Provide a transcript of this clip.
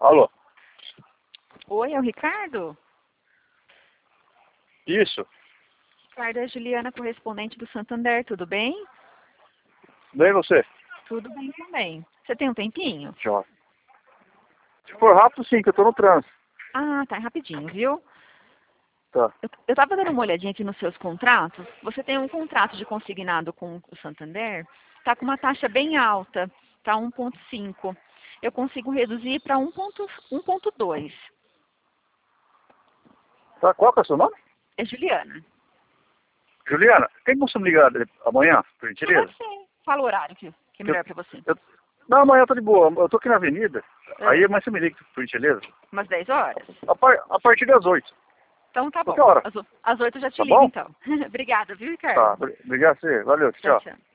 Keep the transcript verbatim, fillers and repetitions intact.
Alô? Oi, é o Ricardo? Isso. Ricardo, é a Juliana, correspondente do Santander, tudo bem? Bem você? Tudo bem também. Você tem um tempinho? Tchau. Se for rápido, sim, que eu tô no trânsito. Ah, tá, rapidinho, viu? Tá. Eu, eu tava dando uma olhadinha aqui nos seus contratos. Você tem um contrato de consignado com o Santander, tá com uma taxa bem alta, tá um ponto cinco. Eu consigo reduzir para um ponto dois. Tá, qual que é o seu nome? É Juliana. Juliana, tem como você me ligar amanhã, por gentileza? Pode ser. Fala o horário que, que é melhor para você. Eu... Não, amanhã eu tô de boa. Eu tô aqui na avenida. É. Aí amanhã você me liga, por gentileza. Umas dez horas? A, par... a partir das oito. Então tá bom. Qualquer hora. Às, o- às oito eu já te Tá ligo, bom? então. Obrigada, viu, Ricardo? Tá. Obrigado a você. Valeu. Tchau, Tchau. tchau.